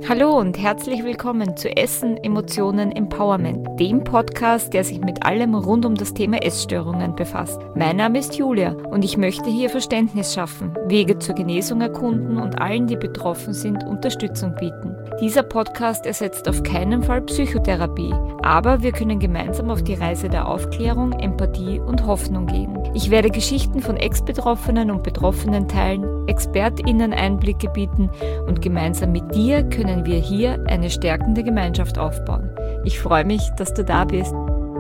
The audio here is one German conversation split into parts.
Hallo und herzlich willkommen zu Essen, Emotionen, Empowerment, dem Podcast, der sich mit allem rund um das Thema Essstörungen befasst. Mein Name ist Julia und ich möchte hier Verständnis schaffen, Wege zur Genesung erkunden und allen, die betroffen sind, Unterstützung bieten. Dieser Podcast ersetzt auf keinen Fall Psychotherapie, aber wir können gemeinsam auf die Reise der Aufklärung, Empathie und Hoffnung gehen. Ich werde Geschichten von Ex-Betroffenen und Betroffenen teilen, ExpertInnen Einblicke bieten und gemeinsam mit dir können wir hier eine stärkende Gemeinschaft aufbauen. Ich freue mich, dass du da bist.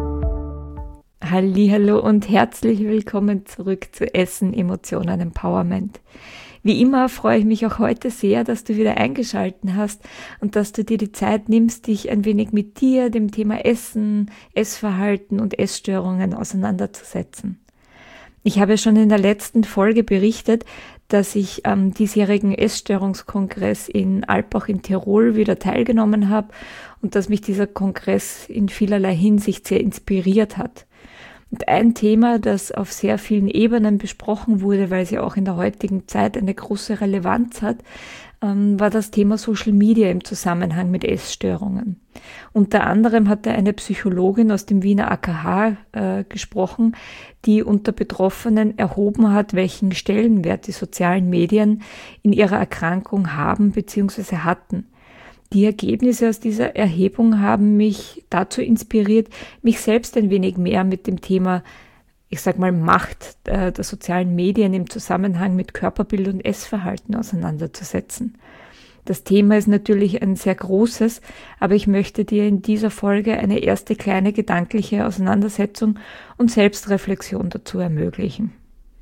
Hallihallo und herzlich willkommen zurück zu Essen, Emotionen, Empowerment. Wie immer freue ich mich auch heute sehr, dass du wieder eingeschaltet hast und dass du dir die Zeit nimmst, dich ein wenig mit dir, dem Thema Essen, Essverhalten und Essstörungen auseinanderzusetzen. Ich habe schon in der letzten Folge berichtet, dass ich am diesjährigen Essstörungskongress in Alpbach in Tirol wieder teilgenommen habe und dass mich dieser Kongress in vielerlei Hinsicht sehr inspiriert hat. Und ein Thema, das auf sehr vielen Ebenen besprochen wurde, weil es ja auch in der heutigen Zeit eine große Relevanz hat, war das Thema Social Media im Zusammenhang mit Essstörungen. Unter anderem hat da eine Psychologin aus dem Wiener AKH gesprochen, die unter Betroffenen erhoben hat, welchen Stellenwert die sozialen Medien in ihrer Erkrankung haben bzw. hatten. Die Ergebnisse aus dieser Erhebung haben mich dazu inspiriert, mich selbst ein wenig mehr mit dem Thema, ich sag mal, Macht der sozialen Medien im Zusammenhang mit Körperbild und Essverhalten auseinanderzusetzen. Das Thema ist natürlich ein sehr großes, aber ich möchte dir in dieser Folge eine erste kleine gedankliche Auseinandersetzung und Selbstreflexion dazu ermöglichen.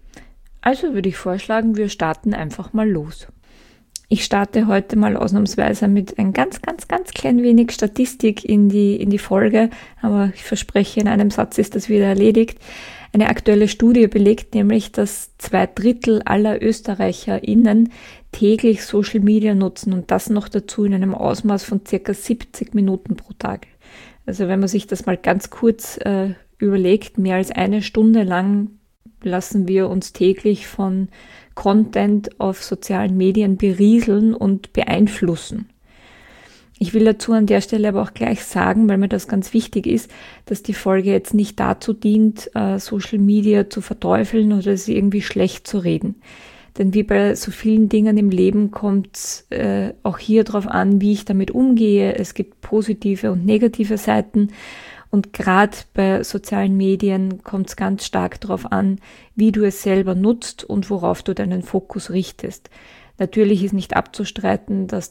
Also würde ich vorschlagen, wir starten einfach mal los. Ich starte heute mal ausnahmsweise mit ein ganz klein wenig Statistik in die Folge, aber ich verspreche, in einem Satz ist das wieder erledigt. Eine aktuelle Studie belegt nämlich, dass 2/3 aller ÖsterreicherInnen täglich Social Media nutzen und das noch dazu in einem Ausmaß von ca. 70 Minuten pro Tag. Also wenn man sich das mal ganz kurz überlegt, mehr als eine Stunde lang lassen wir uns täglich von Content auf sozialen Medien berieseln und beeinflussen. Ich will dazu an der Stelle aber auch gleich sagen, weil mir das ganz wichtig ist, dass die Folge jetzt nicht dazu dient, Social Media zu verteufeln oder sie irgendwie schlecht zu reden. Denn wie bei so vielen Dingen im Leben kommt es auch hier drauf an, wie ich damit umgehe. Es gibt positive und negative Seiten. Und gerade bei sozialen Medien kommt es ganz stark darauf an, wie du es selber nutzt und worauf du deinen Fokus richtest. Natürlich ist nicht abzustreiten, dass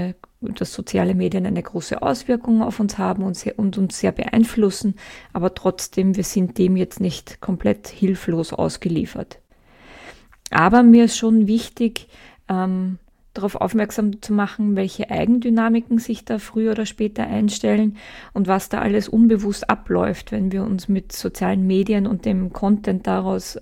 soziale Medien eine große Auswirkung auf uns haben und uns sehr beeinflussen, aber trotzdem, wir sind dem jetzt nicht komplett hilflos ausgeliefert. Aber mir ist schon wichtig, darauf aufmerksam zu machen, welche Eigendynamiken sich da früher oder später einstellen und was da alles unbewusst abläuft, wenn wir uns mit sozialen Medien und dem Content daraus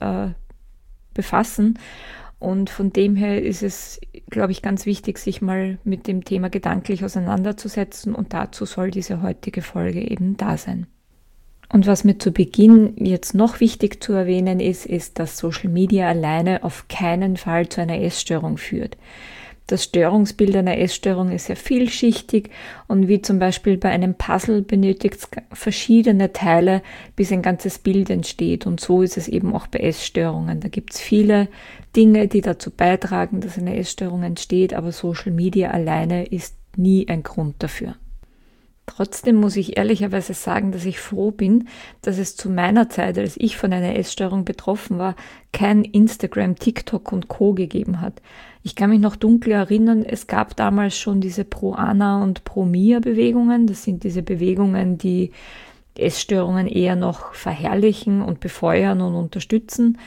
befassen. Und von dem her ist es, glaube ich, ganz wichtig, sich mal mit dem Thema gedanklich auseinanderzusetzen und dazu soll diese heutige Folge eben da sein. Und was mir zu Beginn jetzt noch wichtig zu erwähnen ist, dass Social Media alleine auf keinen Fall zu einer Essstörung führt. Das Störungsbild einer Essstörung ist sehr vielschichtig und wie zum Beispiel bei einem Puzzle benötigt es verschiedene Teile, bis ein ganzes Bild entsteht. Und so ist es eben auch bei Essstörungen. Da gibt es viele Dinge, die dazu beitragen, dass eine Essstörung entsteht, aber Social Media alleine ist nie ein Grund dafür. Trotzdem muss ich ehrlicherweise sagen, dass ich froh bin, dass es zu meiner Zeit, als ich von einer Essstörung betroffen war, kein Instagram, TikTok und Co. gegeben hat. Ich kann mich noch dunkel erinnern, es gab damals schon diese Pro-Ana- und Pro-Mia-Bewegungen. Das sind diese Bewegungen, die Essstörungen eher noch verherrlichen und befeuern und unterstützen.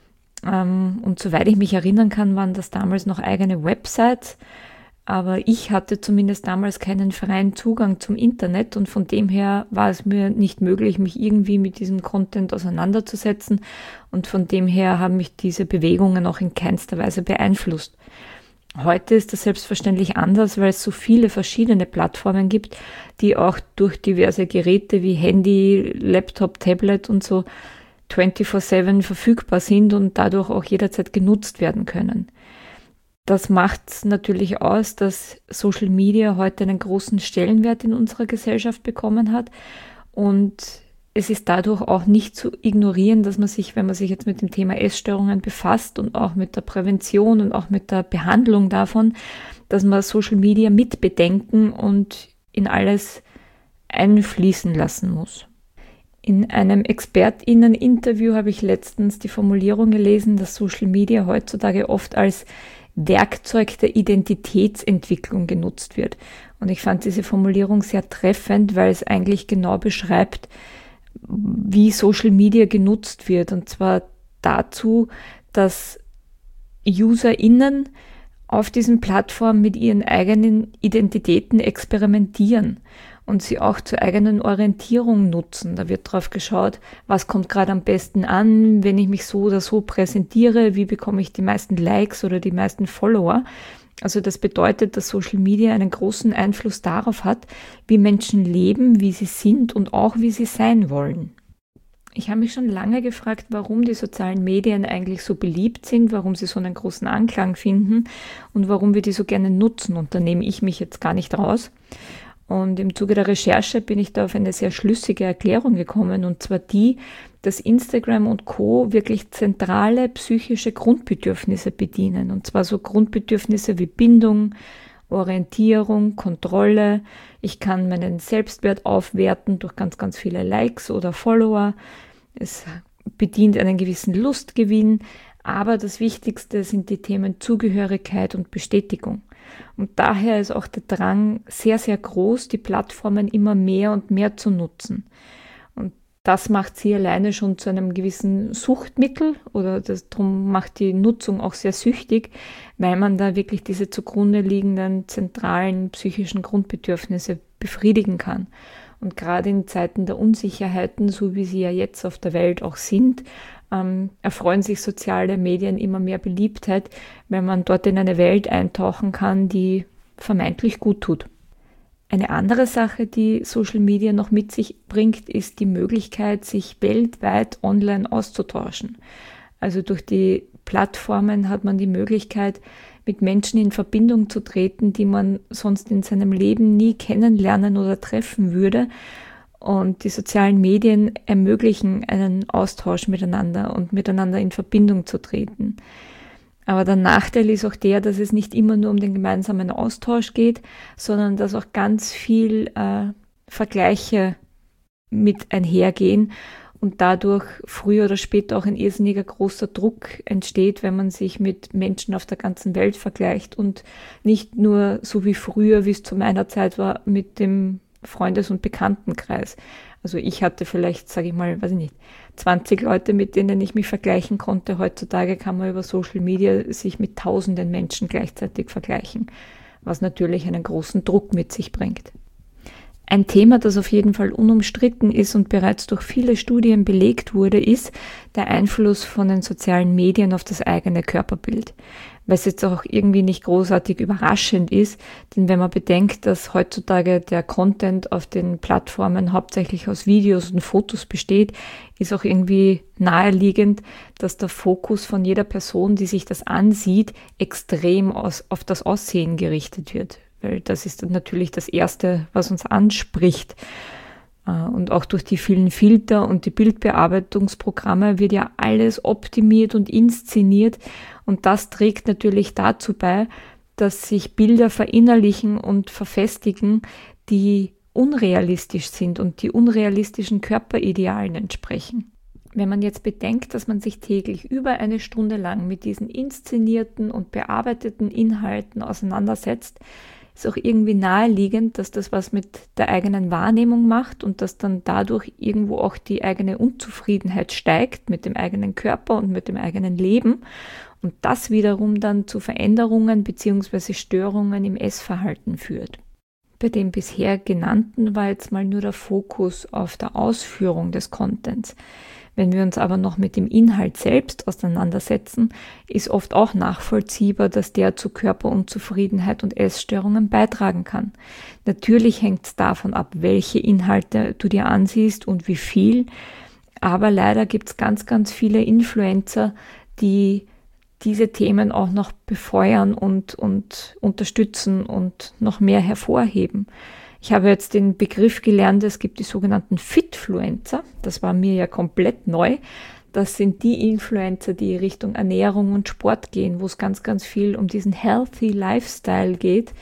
Und soweit ich mich erinnern kann, waren das damals noch eigene Websites. Aber ich hatte zumindest damals keinen freien Zugang zum Internet und von dem her war es mir nicht möglich, mich irgendwie mit diesem Content auseinanderzusetzen und von dem her haben mich diese Bewegungen auch in keinster Weise beeinflusst. Heute ist das selbstverständlich anders, weil es so viele verschiedene Plattformen gibt, die auch durch diverse Geräte wie Handy, Laptop, Tablet und so 24/7 verfügbar sind und dadurch auch jederzeit genutzt werden können. Das macht natürlich aus, dass Social Media heute einen großen Stellenwert in unserer Gesellschaft bekommen hat. Und es ist dadurch auch nicht zu ignorieren, dass man sich, wenn man sich jetzt mit dem Thema Essstörungen befasst und auch mit der Prävention und auch mit der Behandlung davon, dass man Social Media mitbedenken und in alles einfließen lassen muss. In einem ExpertInnen-Interview habe ich letztens die Formulierung gelesen, dass Social Media heutzutage oft als Werkzeug der Identitätsentwicklung genutzt wird. Und ich fand diese Formulierung sehr treffend, weil es eigentlich genau beschreibt, wie Social Media genutzt wird. Und zwar dazu, dass UserInnen auf diesen Plattformen mit ihren eigenen Identitäten experimentieren und sie auch zur eigenen Orientierung nutzen. Da wird drauf geschaut, was kommt gerade am besten an, wenn ich mich so oder so präsentiere, wie bekomme ich die meisten Likes oder die meisten Follower. Also das bedeutet, dass Social Media einen großen Einfluss darauf hat, wie Menschen leben, wie sie sind und auch wie sie sein wollen. Ich habe mich schon lange gefragt, warum die sozialen Medien eigentlich so beliebt sind, warum sie so einen großen Anklang finden und warum wir die so gerne nutzen. Und da nehme ich mich jetzt gar nicht raus. Und im Zuge der Recherche bin ich da auf eine sehr schlüssige Erklärung gekommen, und zwar die, dass Instagram und Co. wirklich zentrale psychische Grundbedürfnisse bedienen. Und zwar so Grundbedürfnisse wie Bindung, Orientierung, Kontrolle. Ich kann meinen Selbstwert aufwerten durch ganz, ganz viele Likes oder Follower. Es bedient einen gewissen Lustgewinn. Aber das Wichtigste sind die Themen Zugehörigkeit und Bestätigung. Und daher ist auch der Drang sehr, sehr groß, die Plattformen immer mehr und mehr zu nutzen. Und das macht sie alleine schon zu einem gewissen Suchtmittel, oder darum macht die Nutzung auch sehr süchtig, weil man da wirklich diese zugrunde liegenden zentralen psychischen Grundbedürfnisse befriedigen kann. Und gerade in Zeiten der Unsicherheiten, so wie sie ja jetzt auf der Welt auch sind, erfreuen sich soziale Medien immer mehr Beliebtheit, weil man dort in eine Welt eintauchen kann, die vermeintlich gut tut. Eine andere Sache, die Social Media noch mit sich bringt, ist die Möglichkeit, sich weltweit online auszutauschen. Also durch die Plattformen hat man die Möglichkeit, mit Menschen in Verbindung zu treten, die man sonst in seinem Leben nie kennenlernen oder treffen würde. Und die sozialen Medien ermöglichen einen Austausch miteinander und miteinander in Verbindung zu treten. Aber der Nachteil ist auch der, dass es nicht immer nur um den gemeinsamen Austausch geht, sondern dass auch ganz viel Vergleiche mit einhergehen und dadurch früher oder später auch ein irrsinniger großer Druck entsteht, wenn man sich mit Menschen auf der ganzen Welt vergleicht und nicht nur so wie früher, wie es zu meiner Zeit war, mit dem Freundes- und Bekanntenkreis. Also ich hatte vielleicht, sage ich mal, weiß ich nicht, 20 Leute, mit denen ich mich vergleichen konnte. Heutzutage kann man über Social Media sich mit tausenden Menschen gleichzeitig vergleichen, was natürlich einen großen Druck mit sich bringt. Ein Thema, das auf jeden Fall unumstritten ist und bereits durch viele Studien belegt wurde, ist der Einfluss von den sozialen Medien auf das eigene Körperbild. Was jetzt auch irgendwie nicht großartig überraschend ist, denn wenn man bedenkt, dass heutzutage der Content auf den Plattformen hauptsächlich aus Videos und Fotos besteht, ist auch irgendwie naheliegend, dass der Fokus von jeder Person, die sich das ansieht, extrem auf das Aussehen gerichtet wird. Weil das ist natürlich das Erste, was uns anspricht. Und auch durch die vielen Filter und die Bildbearbeitungsprogramme wird ja alles optimiert und inszeniert. Und das trägt natürlich dazu bei, dass sich Bilder verinnerlichen und verfestigen, die unrealistisch sind und die unrealistischen Körperidealen entsprechen. Wenn man jetzt bedenkt, dass man sich täglich über eine Stunde lang mit diesen inszenierten und bearbeiteten Inhalten auseinandersetzt, ist auch irgendwie naheliegend, dass das was mit der eigenen Wahrnehmung macht und dass dann dadurch irgendwo auch die eigene Unzufriedenheit steigt mit dem eigenen Körper und mit dem eigenen Leben und das wiederum dann zu Veränderungen bzw. Störungen im Essverhalten führt. Bei dem bisher genannten war jetzt mal nur der Fokus auf der Ausführung des Contents. Wenn wir uns aber noch mit dem Inhalt selbst auseinandersetzen, ist oft auch nachvollziehbar, dass der zu Körperunzufriedenheit und Essstörungen beitragen kann. Natürlich hängt es davon ab, welche Inhalte du dir ansiehst und wie viel, aber leider gibt es ganz, ganz viele Influencer, die diese Themen auch noch befeuern und unterstützen und noch mehr hervorheben. Ich habe jetzt den Begriff gelernt, es gibt die sogenannten Fitfluencer. Das war mir ja komplett neu. Das sind die Influencer, die Richtung Ernährung und Sport gehen, wo es ganz, ganz viel um diesen Healthy Lifestyle geht,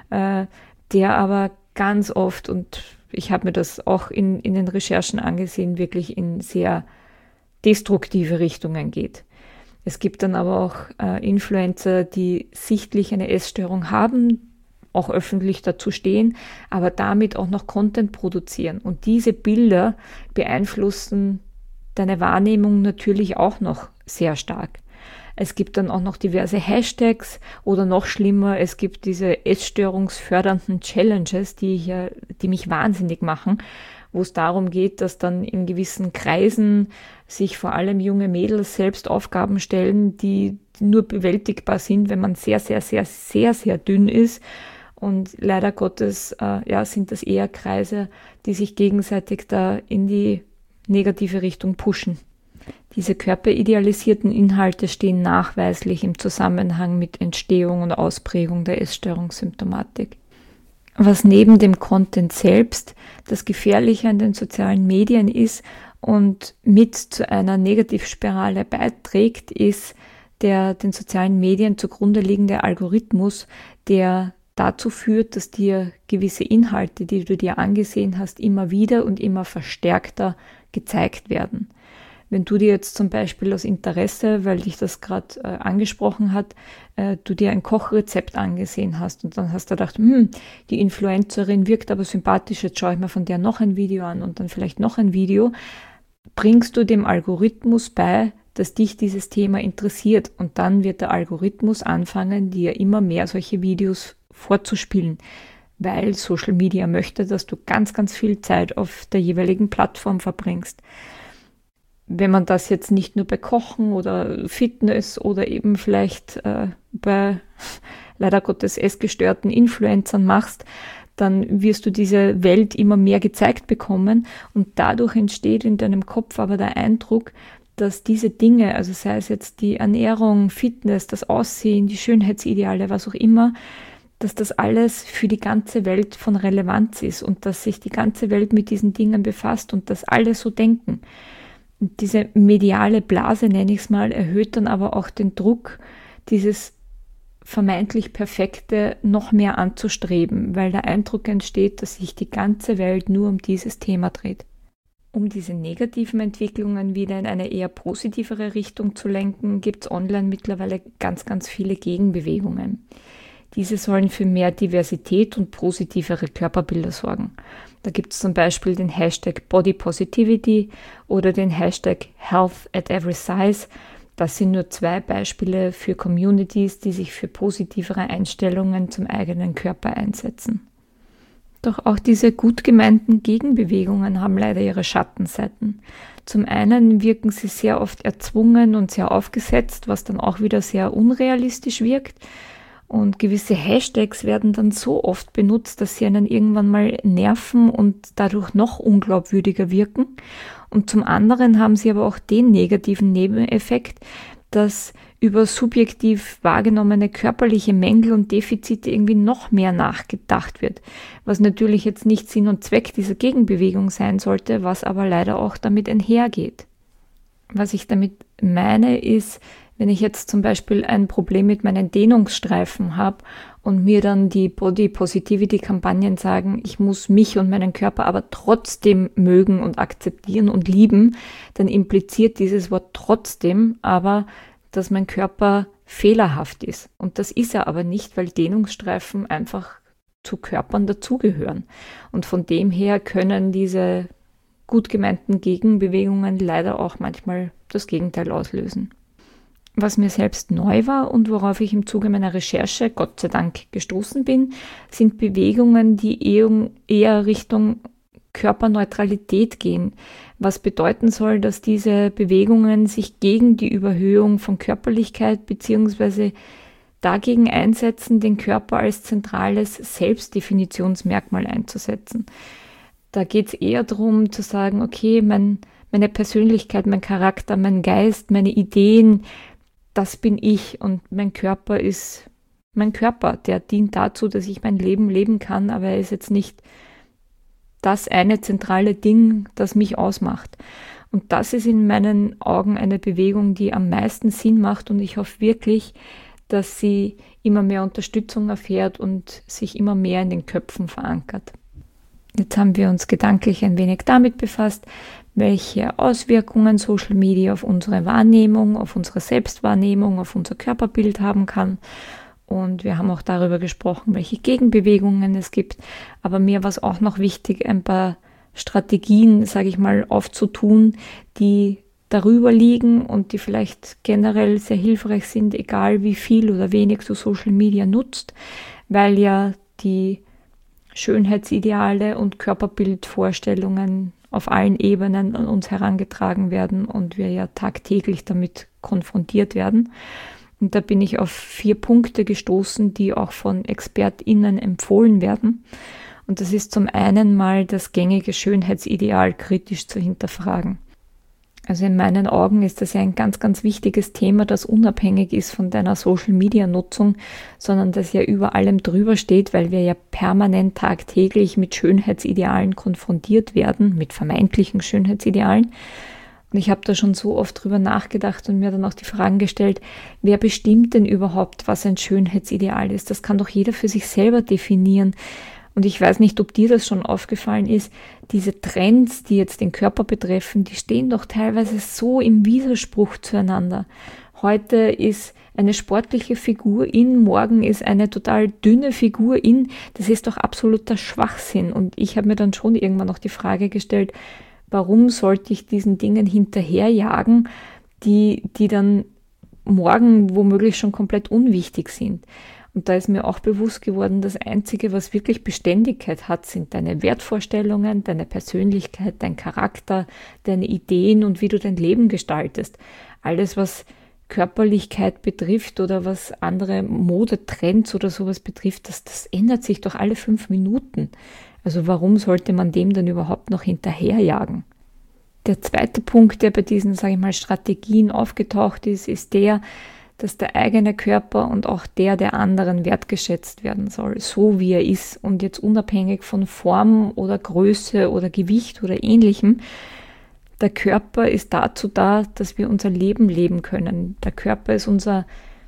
der aber ganz oft, und ich habe mir das auch in den Recherchen angesehen, wirklich in sehr destruktive Richtungen geht. Es gibt dann aber auch Influencer, die sichtlich eine Essstörung haben, auch öffentlich dazu stehen, aber damit auch noch Content produzieren. Und diese Bilder beeinflussen deine Wahrnehmung natürlich auch noch sehr stark. Es gibt dann auch noch diverse Hashtags oder noch schlimmer, es gibt diese essstörungsfördernden Challenges, die mich wahnsinnig machen, wo es darum geht, dass dann in gewissen Kreisen sich vor allem junge Mädels selbst Aufgaben stellen, die nur bewältigbar sind, wenn man sehr, sehr, sehr, sehr, sehr dünn ist. Und leider Gottes sind das eher Kreise, die sich gegenseitig da in die negative Richtung pushen. Diese körperidealisierten Inhalte stehen nachweislich im Zusammenhang mit Entstehung und Ausprägung der Essstörungssymptomatik. Was neben dem Content selbst das Gefährliche an den sozialen Medien ist und mit zu einer Negativspirale beiträgt, ist der den sozialen Medien zugrunde liegende Algorithmus, der dazu führt, dass dir gewisse Inhalte, die du dir angesehen hast, immer wieder und immer verstärkter gezeigt werden. Wenn du dir jetzt zum Beispiel aus Interesse, weil dich das gerade angesprochen hat, du dir ein Kochrezept angesehen hast und dann hast du gedacht, die Influencerin wirkt aber sympathisch, jetzt schaue ich mir von der noch ein Video an und dann vielleicht noch ein Video, bringst du dem Algorithmus bei, dass dich dieses Thema interessiert und dann wird der Algorithmus anfangen, dir immer mehr solche Videos vorzuspielen, weil Social Media möchte, dass du ganz, ganz viel Zeit auf der jeweiligen Plattform verbringst. Wenn man das jetzt nicht nur bei Kochen oder Fitness oder eben vielleicht bei leider Gottes essgestörten Influencern machst, dann wirst du diese Welt immer mehr gezeigt bekommen und dadurch entsteht in deinem Kopf aber der Eindruck, dass diese Dinge, also sei es jetzt die Ernährung, Fitness, das Aussehen, die Schönheitsideale, was auch immer, dass das alles für die ganze Welt von Relevanz ist und dass sich die ganze Welt mit diesen Dingen befasst und dass alle so denken. Und diese mediale Blase, nenne ich es mal, erhöht dann aber auch den Druck, dieses vermeintlich Perfekte noch mehr anzustreben, weil der Eindruck entsteht, dass sich die ganze Welt nur um dieses Thema dreht. Um diese negativen Entwicklungen wieder in eine eher positivere Richtung zu lenken, gibt es online mittlerweile ganz, ganz viele Gegenbewegungen. Diese sollen für mehr Diversität und positivere Körperbilder sorgen. Da gibt es zum Beispiel den Hashtag Body Positivity oder den Hashtag Health at Every Size. Das sind nur 2 Beispiele für Communities, die sich für positivere Einstellungen zum eigenen Körper einsetzen. Doch auch diese gut gemeinten Gegenbewegungen haben leider ihre Schattenseiten. Zum einen wirken sie sehr oft erzwungen und sehr aufgesetzt, was dann auch wieder sehr unrealistisch wirkt. Und gewisse Hashtags werden dann so oft benutzt, dass sie einen irgendwann mal nerven und dadurch noch unglaubwürdiger wirken. Und zum anderen haben sie aber auch den negativen Nebeneffekt, dass über subjektiv wahrgenommene körperliche Mängel und Defizite irgendwie noch mehr nachgedacht wird. Was natürlich jetzt nicht Sinn und Zweck dieser Gegenbewegung sein sollte, was aber leider auch damit einhergeht. Was ich damit meine ist, wenn ich jetzt zum Beispiel ein Problem mit meinen Dehnungsstreifen habe und mir dann die Body Positivity Kampagnen sagen, ich muss mich und meinen Körper aber trotzdem mögen und akzeptieren und lieben, dann impliziert dieses Wort trotzdem aber, dass mein Körper fehlerhaft ist. Und das ist er aber nicht, weil Dehnungsstreifen einfach zu Körpern dazugehören. Und von dem her können diese gut gemeinten Gegenbewegungen leider auch manchmal das Gegenteil auslösen. Was mir selbst neu war und worauf ich im Zuge meiner Recherche Gott sei Dank gestoßen bin, sind Bewegungen, die eher Richtung Körperneutralität gehen, was bedeuten soll, dass diese Bewegungen sich gegen die Überhöhung von Körperlichkeit bzw. dagegen einsetzen, den Körper als zentrales Selbstdefinitionsmerkmal einzusetzen. Da geht es eher darum zu sagen, okay, meine Persönlichkeit, mein Charakter, mein Geist, meine Ideen, das bin ich und mein Körper ist mein Körper, der dient dazu, dass ich mein Leben leben kann, aber er ist jetzt nicht das eine zentrale Ding, das mich ausmacht. Und das ist in meinen Augen eine Bewegung, die am meisten Sinn macht, und ich hoffe wirklich, dass sie immer mehr Unterstützung erfährt und sich immer mehr in den Köpfen verankert. Jetzt haben wir uns gedanklich ein wenig damit befasst, welche Auswirkungen Social Media auf unsere Wahrnehmung, auf unsere Selbstwahrnehmung, auf unser Körperbild haben kann. Und wir haben auch darüber gesprochen, welche Gegenbewegungen es gibt. Aber mir war es auch noch wichtig, ein paar Strategien, sage ich mal, aufzutun, die darüber liegen und die vielleicht generell sehr hilfreich sind, egal wie viel oder wenig du Social Media nutzt, weil ja die Schönheitsideale und Körperbildvorstellungen auf allen Ebenen an uns herangetragen werden und wir ja tagtäglich damit konfrontiert werden. Und da bin ich auf 4 Punkte gestoßen, die auch von ExpertInnen empfohlen werden. Und das ist zum einen mal das gängige Schönheitsideal kritisch zu hinterfragen. Also in meinen Augen ist das ja ein ganz, ganz wichtiges Thema, das unabhängig ist von deiner Social-Media-Nutzung, sondern das ja über allem drüber steht, weil wir ja permanent tagtäglich mit Schönheitsidealen konfrontiert werden, mit vermeintlichen Schönheitsidealen. Und ich habe da schon so oft drüber nachgedacht und mir dann auch die Fragen gestellt, wer bestimmt denn überhaupt, was ein Schönheitsideal ist? Das kann doch jeder für sich selber definieren. Und ich weiß nicht, ob dir das schon aufgefallen ist, diese Trends, die jetzt den Körper betreffen, die stehen doch teilweise so im Widerspruch zueinander. Heute ist eine sportliche Figur in, morgen ist eine total dünne Figur in. Das ist doch absoluter Schwachsinn. Und ich habe mir dann schon irgendwann noch die Frage gestellt, warum sollte ich diesen Dingen hinterherjagen, die dann morgen womöglich schon komplett unwichtig sind? Und da ist mir auch bewusst geworden, das Einzige, was wirklich Beständigkeit hat, sind deine Wertvorstellungen, deine Persönlichkeit, dein Charakter, deine Ideen und wie du dein Leben gestaltest. Alles, was Körperlichkeit betrifft oder was andere Modetrends oder sowas betrifft, das ändert sich doch alle 5 Minuten. Also warum sollte man dem dann überhaupt noch hinterherjagen? Der zweite Punkt, der bei diesen, sage ich mal, Strategien aufgetaucht ist, ist der, dass der eigene Körper und auch der anderen wertgeschätzt werden soll, so wie er ist und jetzt unabhängig von Form oder Größe oder Gewicht oder Ähnlichem. Der Körper ist dazu da, dass wir unser Leben leben können. Der Körper ist unser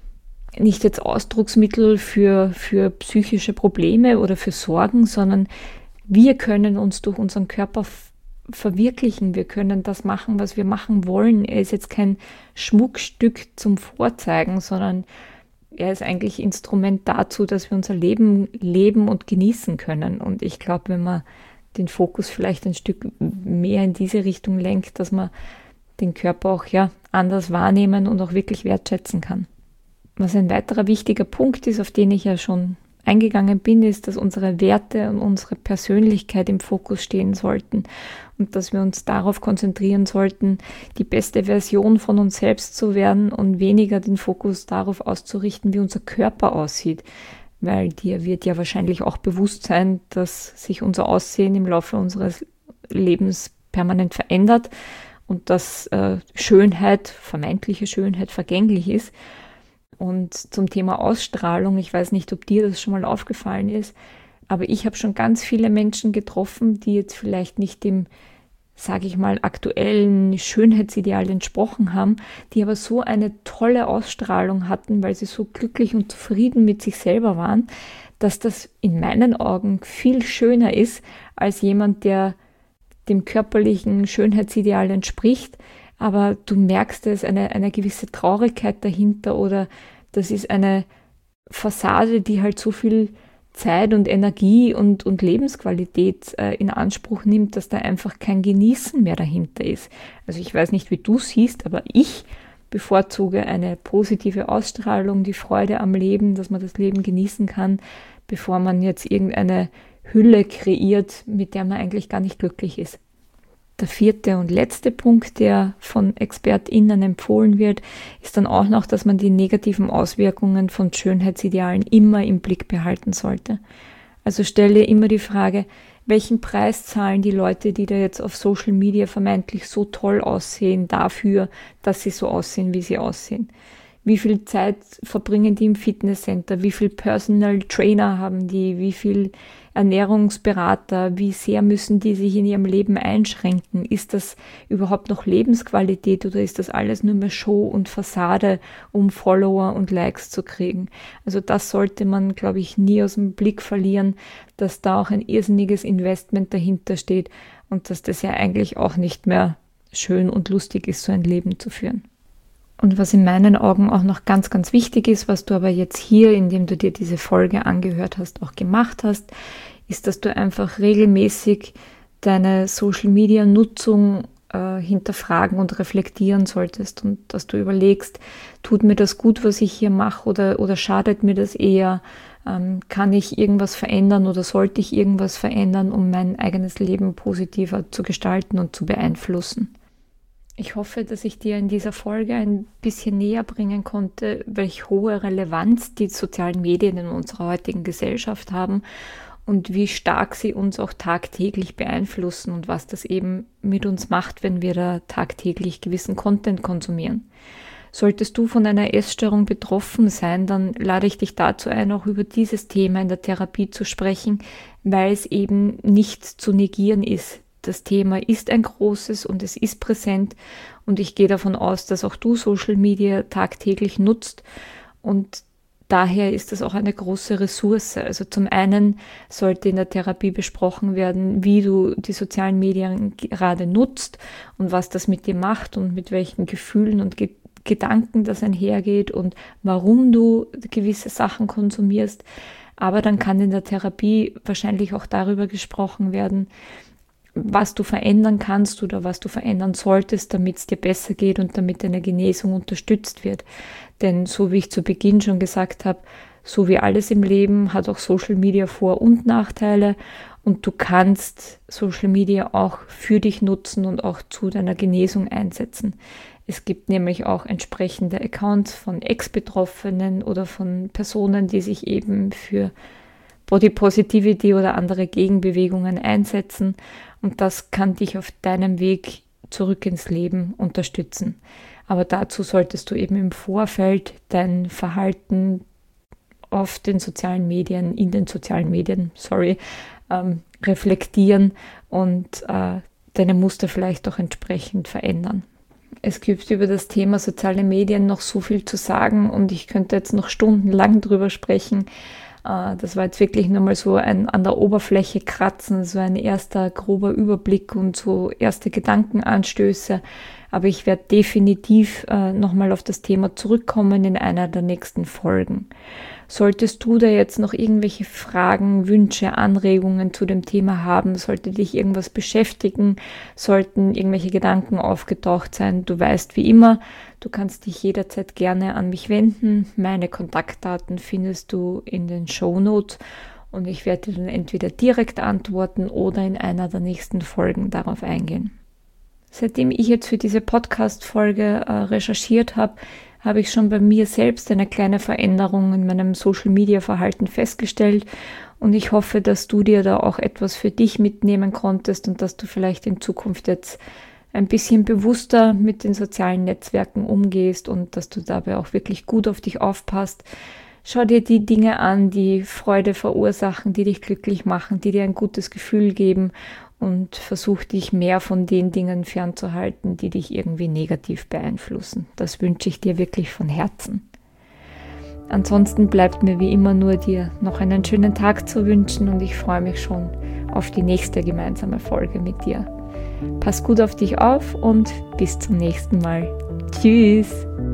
nicht jetzt Ausdrucksmittel für psychische Probleme oder für Sorgen, sondern wir können uns durch unseren Körper verwirklichen. Wir können das machen, was wir machen wollen. Er ist jetzt kein Schmuckstück zum Vorzeigen, sondern er ist eigentlich Instrument dazu, dass wir unser Leben leben und genießen können. Und ich glaube, wenn man den Fokus vielleicht ein Stück mehr in diese Richtung lenkt, dass man den Körper auch anders wahrnehmen und auch wirklich wertschätzen kann. Was ein weiterer wichtiger Punkt ist, auf den ich ja schon eingegangen bin, ist, dass unsere Werte und unsere Persönlichkeit im Fokus stehen sollten und dass wir uns darauf konzentrieren sollten, die beste Version von uns selbst zu werden und weniger den Fokus darauf auszurichten, wie unser Körper aussieht. Weil dir wird ja wahrscheinlich auch bewusst sein, dass sich unser Aussehen im Laufe unseres Lebens permanent verändert und dass Schönheit, vermeintliche Schönheit vergänglich ist. Und zum Thema Ausstrahlung, ich weiß nicht, ob dir das schon mal aufgefallen ist, aber ich habe schon ganz viele Menschen getroffen, die jetzt vielleicht nicht dem, sage ich mal, aktuellen Schönheitsideal entsprochen haben, die aber so eine tolle Ausstrahlung hatten, weil sie so glücklich und zufrieden mit sich selber waren, dass das in meinen Augen viel schöner ist als jemand, der dem körperlichen Schönheitsideal entspricht, aber du merkst es, eine gewisse Traurigkeit dahinter oder das ist eine Fassade, die halt so viel Zeit und Energie und Lebensqualität in Anspruch nimmt, dass da einfach kein Genießen mehr dahinter ist. Also ich weiß nicht, wie du siehst, aber ich bevorzuge eine positive Ausstrahlung, die Freude am Leben, dass man das Leben genießen kann, bevor man jetzt irgendeine Hülle kreiert, mit der man eigentlich gar nicht glücklich ist. Der 4. und letzte Punkt, der von ExpertInnen empfohlen wird, ist dann auch noch, dass man die negativen Auswirkungen von Schönheitsidealen immer im Blick behalten sollte. Also stelle immer die Frage, welchen Preis zahlen die Leute, die da jetzt auf Social Media vermeintlich so toll aussehen, dafür, dass sie so aussehen, wie sie aussehen? Wie viel Zeit verbringen die im Fitnesscenter? Wie viel Personal Trainer haben die? Wie viel Ernährungsberater? Wie sehr müssen die sich in ihrem Leben einschränken? Ist das überhaupt noch Lebensqualität oder ist das alles nur mehr Show und Fassade, um Follower und Likes zu kriegen? Also das sollte man, glaube ich, nie aus dem Blick verlieren, dass da auch ein irrsinniges Investment dahinter steht und dass das ja eigentlich auch nicht mehr schön und lustig ist, so ein Leben zu führen. Und was in meinen Augen auch noch ganz, ganz wichtig ist, was du aber jetzt hier, indem du dir diese Folge angehört hast, auch gemacht hast, ist, dass du einfach regelmäßig deine Social-Media-Nutzung hinterfragen und reflektieren solltest und dass du überlegst, tut mir das gut, was ich hier mache oder schadet mir das eher? Kann ich irgendwas verändern oder sollte ich irgendwas verändern, um mein eigenes Leben positiver zu gestalten und zu beeinflussen? Ich hoffe, dass ich dir in dieser Folge ein bisschen näher bringen konnte, welch hohe Relevanz die sozialen Medien in unserer heutigen Gesellschaft haben und wie stark sie uns auch tagtäglich beeinflussen und was das eben mit uns macht, wenn wir da tagtäglich gewissen Content konsumieren. Solltest du von einer Essstörung betroffen sein, dann lade ich dich dazu ein, auch über dieses Thema in der Therapie zu sprechen, weil es eben nicht zu negieren ist. Das Thema ist ein großes und es ist präsent und ich gehe davon aus, dass auch du Social Media tagtäglich nutzt und daher ist das auch eine große Ressource. Also zum einen sollte in der Therapie besprochen werden, wie du die sozialen Medien gerade nutzt und was das mit dir macht und mit welchen Gefühlen und Gedanken das einhergeht und warum du gewisse Sachen konsumierst. Aber dann kann in der Therapie wahrscheinlich auch darüber gesprochen werden, was du verändern kannst oder was du verändern solltest, damit es dir besser geht und damit deine Genesung unterstützt wird. Denn so wie ich zu Beginn schon gesagt habe, so wie alles im Leben hat auch Social Media Vor- und Nachteile und du kannst Social Media auch für dich nutzen und auch zu deiner Genesung einsetzen. Es gibt nämlich auch entsprechende Accounts von Ex-Betroffenen oder von Personen, die sich eben für Body Positivity oder andere Gegenbewegungen einsetzen und das kann dich auf deinem Weg zurück ins Leben unterstützen. Aber dazu solltest du eben im Vorfeld dein Verhalten auf den sozialen Medien, reflektieren und deine Muster vielleicht auch entsprechend verändern. Es gibt über das Thema soziale Medien noch so viel zu sagen und ich könnte jetzt noch stundenlang drüber sprechen. Das war jetzt wirklich nur mal so ein an der Oberfläche kratzen, so ein erster grober Überblick und so erste Gedankenanstöße. Aber ich werde definitiv nochmal auf das Thema zurückkommen in einer der nächsten Folgen. Solltest du da jetzt noch irgendwelche Fragen, Wünsche, Anregungen zu dem Thema haben, sollte dich irgendwas beschäftigen, sollten irgendwelche Gedanken aufgetaucht sein, du weißt wie immer, du kannst dich jederzeit gerne an mich wenden. Meine Kontaktdaten findest du in den Shownotes und ich werde dir dann entweder direkt antworten oder in einer der nächsten Folgen darauf eingehen. Seitdem ich jetzt für diese Podcast-Folge recherchiert habe, habe ich schon bei mir selbst eine kleine Veränderung in meinem Social-Media-Verhalten festgestellt und ich hoffe, dass du dir da auch etwas für dich mitnehmen konntest und dass du vielleicht in Zukunft jetzt ein bisschen bewusster mit den sozialen Netzwerken umgehst und dass du dabei auch wirklich gut auf dich aufpasst. Schau dir die Dinge an, die Freude verursachen, die dich glücklich machen, die dir ein gutes Gefühl geben und versuch dich mehr von den Dingen fernzuhalten, die dich irgendwie negativ beeinflussen. Das wünsche ich dir wirklich von Herzen. Ansonsten bleibt mir wie immer nur dir noch einen schönen Tag zu wünschen und ich freue mich schon auf die nächste gemeinsame Folge mit dir. Pass gut auf dich auf und bis zum nächsten Mal. Tschüss!